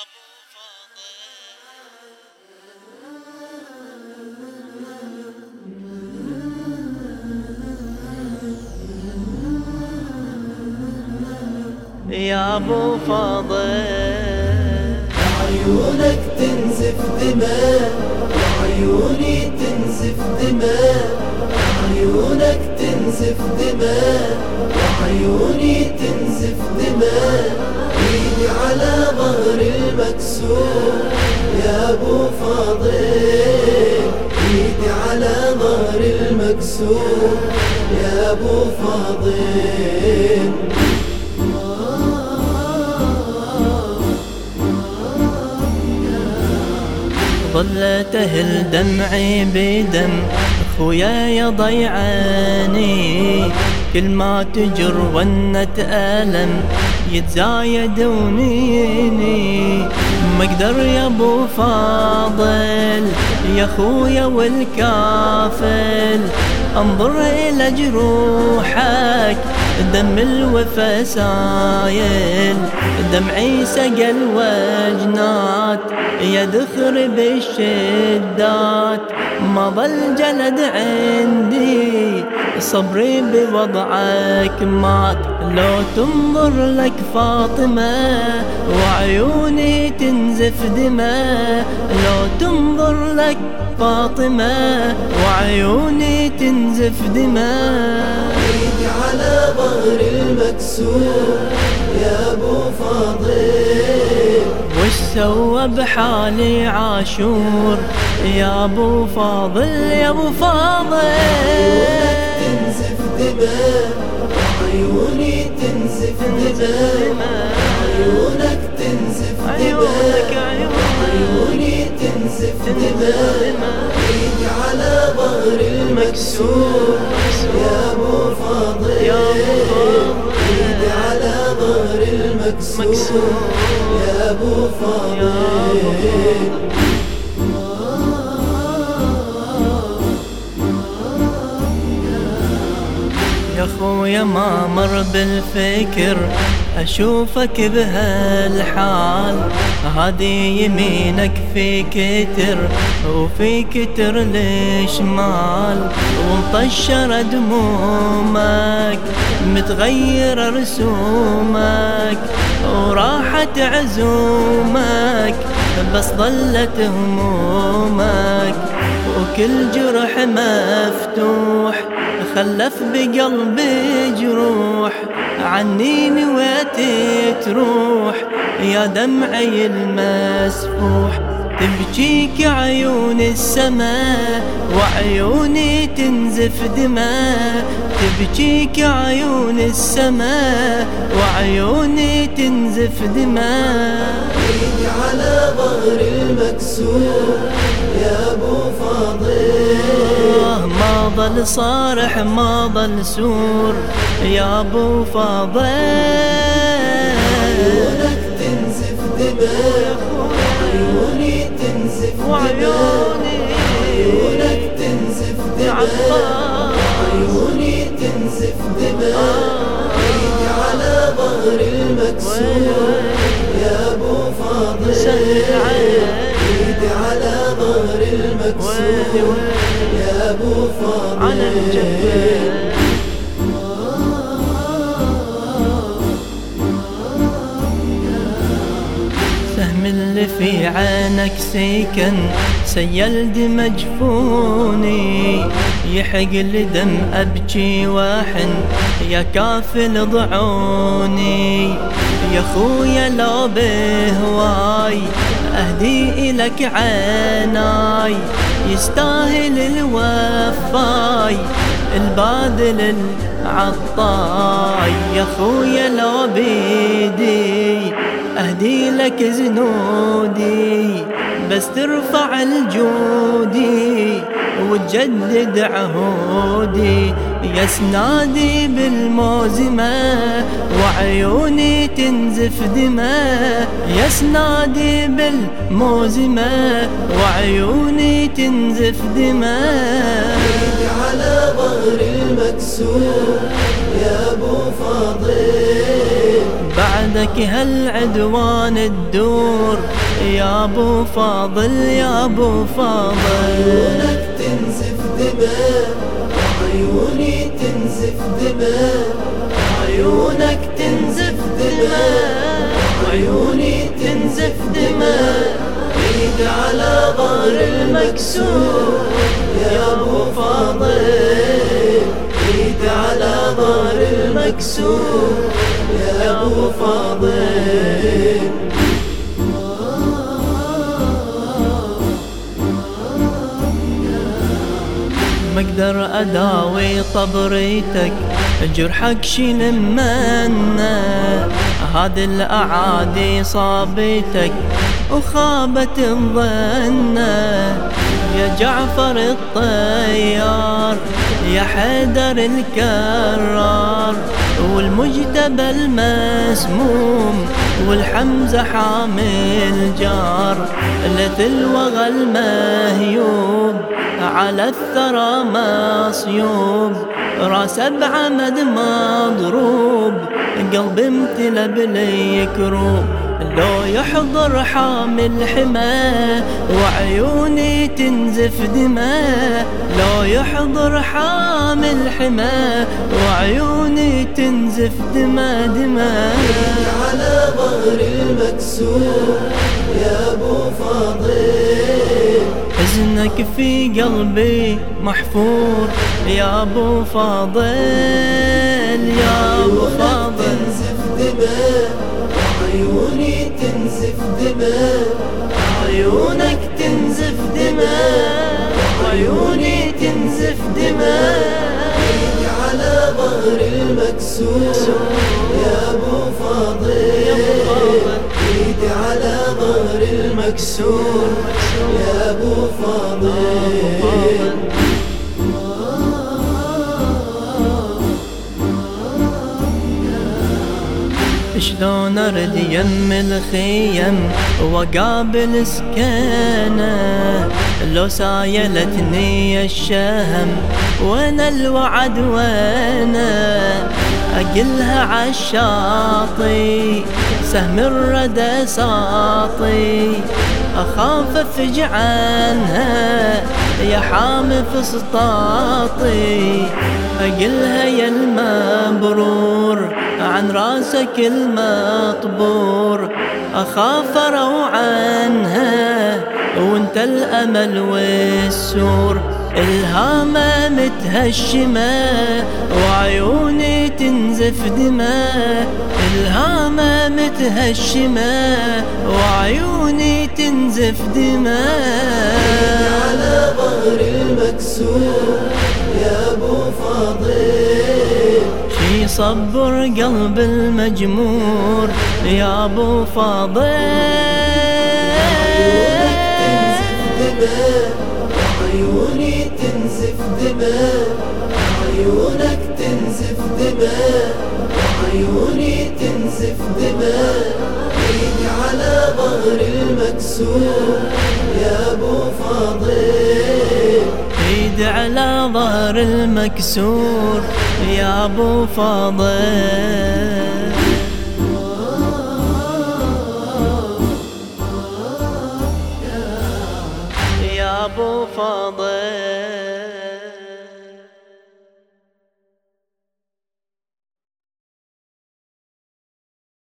يا ابو فاضل، عيونك تنزف دماء، عيوني تنزف دماء، عيونك تنزف دماء، عيوني تنزف دماء، ايدي على ظهر المكسور يا ابو فاضل، ايدي على ظهر المكسور يا ابو فاضل. ظلت اهل دمعي بدم اخويا يضيعاني، كل ما تجر ونة ألم يتزايد ونيني، ما اقدر يا ابو فاضل يا اخويا والكافل انظر الى جروحك، دم الوفا سايل، دمعي سقى الوجنات يا ذخر بالشدات، ما ظل جلد عندي صبري بوضعك مات، لو تنظر لك فاطمة وعيوني تنزف دماء، لو تنظر لك فاطمة وعيوني تنزف دماء، ايدي على ظهر المكسور يا ابو فاضل، وش سوى بحالي عاشور يا ابو فاضل يا ابو فاضل. عيونك تنزف دماء، عيوني تنزف دماء، عيونك تنزف دماء، عيوني تنزف دماء، ايدي على ظهر المكسور يا ابو فاضل، ايدي على ظهر المكسور يا ابو فاضل. يا خويا ما مر بالفكر أشوفك بهالحال، هذه يمينك في كتر وفي كتر الشمال، ومطشر دمومك متغير رسومك، وراحت عزومك بس ظلت همومك، وكل جرح مفتوح خلف بقلبي جروح، عني نويتي تروح يا دمعي المسفوح، تبكيك عيون السماء وعيوني تنزف دماء، تبكيك عيون السماء وعيوني تنزف دماء، ايدي على ظهر المكسور يا ابو فاضل، ما ظل صارح ما ظل سور يا ابو فاضل، عيونك تنزف دماء، عيوني تنزف دماء، عيونك تنزف دماء، عيوني تنزف دماء، ايدي على ظهر المكسور يا ابو فاضل، ايدي على ظهر المكسور يا ابو فاضل على الجبل. سهم اللي في عينك سيكن سيل دم جفوني، يحق لدم أبكي واحن يا كافل ضعوني، يا خويا لو بهواي أهدي إلك عيناي، يستاهل الوفاي الباذل العطاي، يا خويا لو بيدي أهدي لك زنودي بس ترفع الجودي وتجدد عهودي، يا سنادي بالموزمة وعيوني تنزف دماء، يا سنادي بالموزمة وعيوني تنزف دماء، ايدي على ظهر المكسور يا ابو فاضل، بعد بعدك هالعدوان تدور يا ابو فاضل يا ابو فاضل. عيونك تنزف دماء وعيوني تنزف دماء، عيونك تنزف دماء وعيوني تنزف دماء، ايد على ظهر المكسور يا ابو فاضل، ايد على ظهر المكسور يا ابو فاضل. ما اقدر اداوي طبريتك جرحك شيل منا، هذه الاعادي صابتك وخابت الظنة، يا جعفر الطيار يا حيدر الكرار والمجتبى المسموم والحمزة حامل جار، لتلوغ المهيوب على الثرى مصيوب، راس بعمد مضروب قلبي امتلى بالكروب، لو يحضر حامل حماه وعيوني تنزف دماء، لو يحضر حامل حماه وعيوني تنزف دماء دماء. على ظهر المكسور يا ابو فاضل، حزنك في قلبي محفور يا ابو فاضل يا ابو فاضل. تنزف دماء وعيوني تنزف دماء، عيونك تنزف دماء وعيوني تنزف دماء، ايدي على ظهر المكسور يا ابو فاضل، ايدي على ظهر المكسور يا ابو فاضل. شلون ارد يم الخيم وقابل سكانه، لو سايلتني الشهم وانا الوعد وانا اقلها عالشاطي سهم الردى ساطي، اخاف افجع عنها يا حامي فسطاطي، اقلها يا المبرور عن راسك المطبور، اخاف اروع عنها وانت الامل والسور، الهامة متهشمة وعيوني تنزف دماء، الهامة متهشمة وعيوني تنزف دماء. على ظهر المكسور يا ابو فاضل، شي صبر قلب المجمور يا ابو فاضل. عيونك تنزف دماء وعيونك تنزف دماء، عيوني تنزف دماء، ايدي على ظهر المكسور يا ابو فاضل، ايدي على ظهر المكسور يا ابو فاضل. يا ابو فاضل